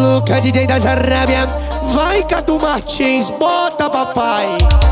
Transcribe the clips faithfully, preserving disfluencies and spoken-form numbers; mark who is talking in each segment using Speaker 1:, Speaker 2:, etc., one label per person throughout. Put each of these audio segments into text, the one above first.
Speaker 1: Maluca, D J das Arábia. Vai, Cadu Martins, bota papai.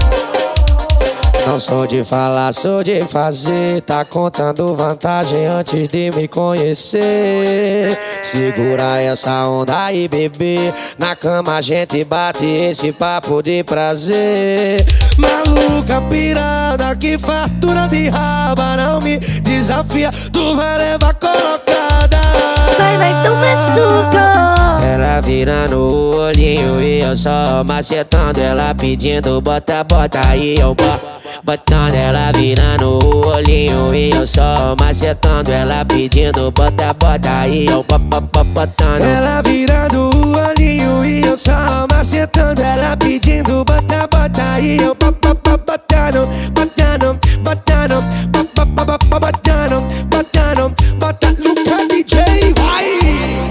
Speaker 1: Não sou de falar, sou de fazer. Tá contando vantagem antes de me conhecer. Segura essa onda aí, bebê. Na cama a gente bate esse papo de prazer. Maluca, pirada, que fartura de raba. Não me desafia, tu vai levar colocada.
Speaker 2: Vai, mas não machuca.
Speaker 1: Ela virando o olhinho e eu só macetando. Ela pedindo bota, bota aí, eu boto. Botando, ela virando o olhinho e eu só macetando. Ela pedindo bota, bota aí, eu botando. Ela virando o olhinho e eu só macetando. Ela pedindo bota, bota aí, eu botando, botando, botando, botando, botando, bota Luca D J, vai!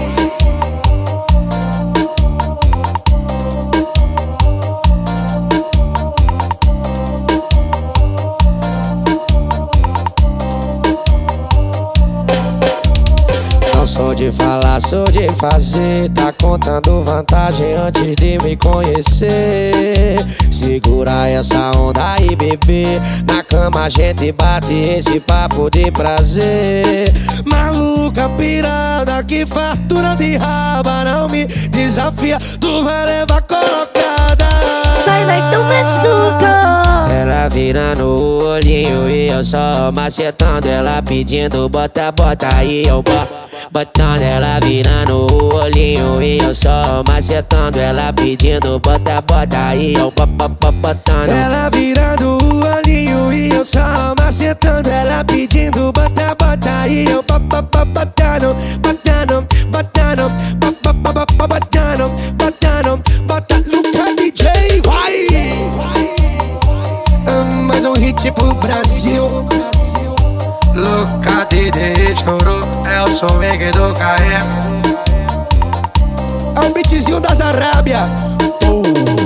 Speaker 1: Não sou de falar, sou de fazer. Tá contando vantagem antes de me conhecer. Segura essa onda aí, bebê. Na cama a gente bate esse papo de prazer. Maluca, pirada, que fartura de raba. Não me desafia, tu vai levar colocada.
Speaker 2: Vai, mas não machuca.
Speaker 1: Ela virando o olhinho e eu só macetando. Ela pedindo bota, bota aí, eu boto. Botando, ela virando o olhinho e eu só macetando. Ela pedindo bota, bota aí, eu botando. Ela virando o olhinho e eu só macetando. Ela pedindo bota, bota aí, eu botando, botando, botando, botando, botando, bota Luca D J, vai! Mais um hit pro Brasil. Luca D J estourou, é o swing do K M. É o beatzinho das Arábia. Oh.